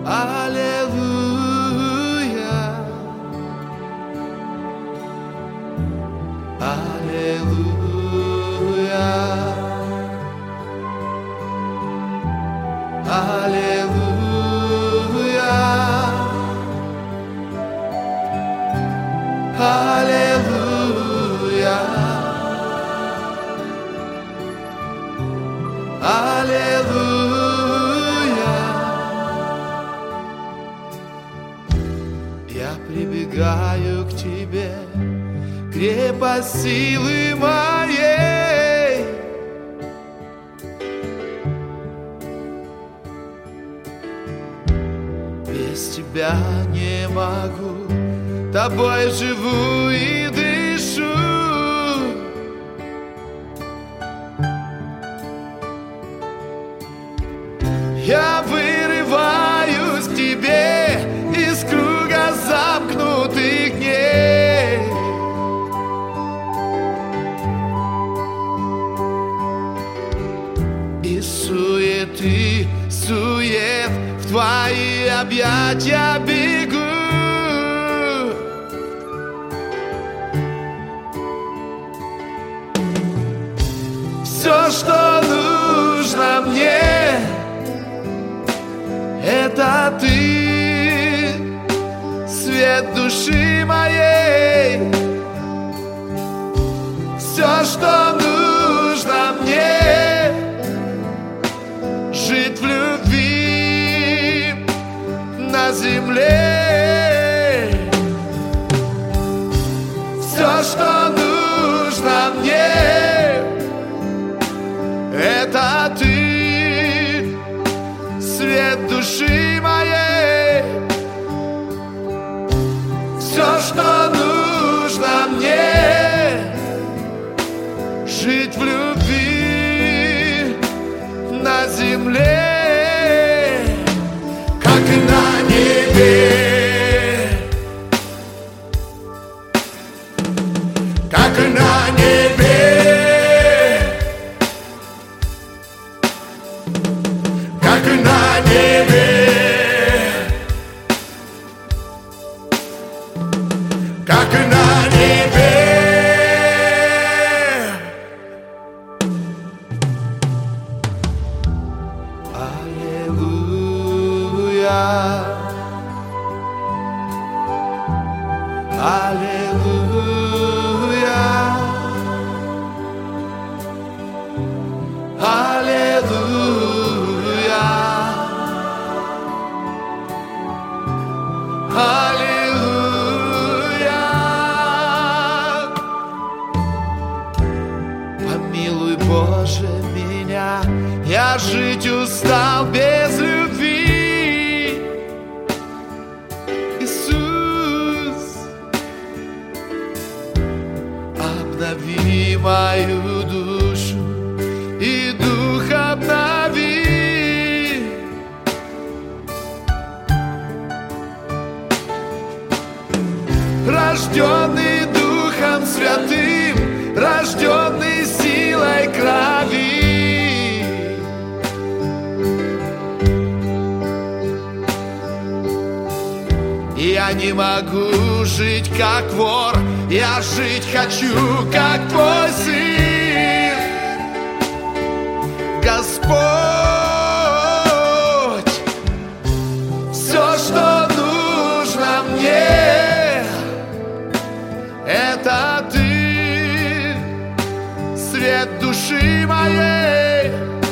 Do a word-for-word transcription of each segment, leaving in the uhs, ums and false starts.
Аллилуйя, Аллилуйя, Аллилуйя, Аллилуйя, Аллилуйя. Я прибегаю к тебе, крепость силы моей. Без тебя не могу, тобой живу и дышу. Я вырываюсь к тебе из круга замкнутых дней. Из суеты, сует, в твои объятия бегу. Все, что нужно мне, это ты, свет души моей. Все, что нужно мне, жить в любви на земле. Все, что нужно мне, это ты, свет души моей. Все, что нужно мне, жить в любви на земле, как и на небе, как и на небе, как и на небе, как и на небе. Аллилуйя, Аллилуйя, Аллилуйя, Аллилуйя. Помилуй, Боже, меня, я жить устал без любви. Иисус, обнови мою душу и дух обнови. Рожденный Духом Святым, рожденный силой крови. Я не могу жить как вор, я жить хочу как твой сын. Господь, все, что нужно мне, это ты, свет души моей.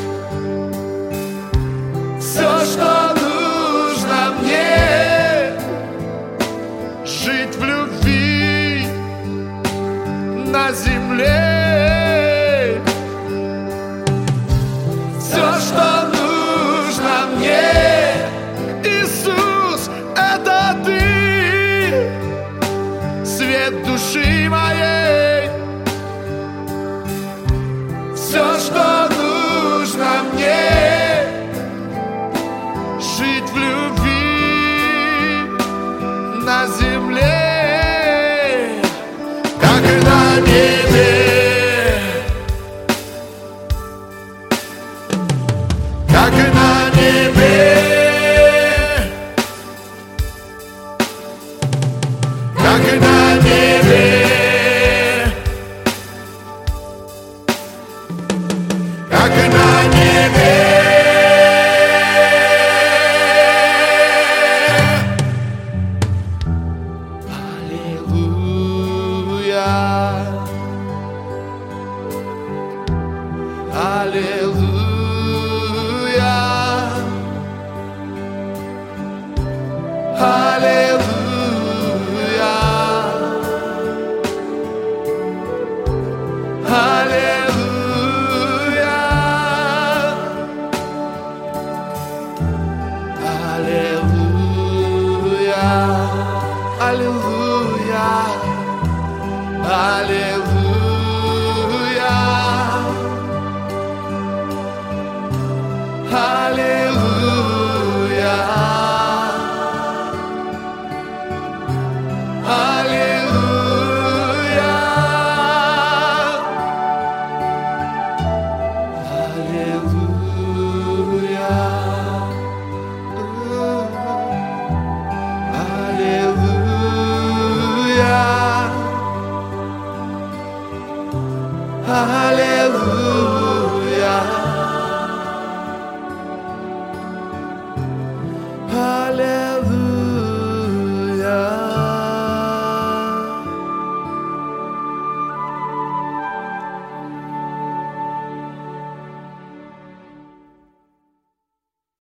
Все, что нужно мне, жить в любви на земле. Все, что Аллилуйя, Аллилуйя, Аллилуйя, Аллилуйя, Аллилуйя, Аллилуйя.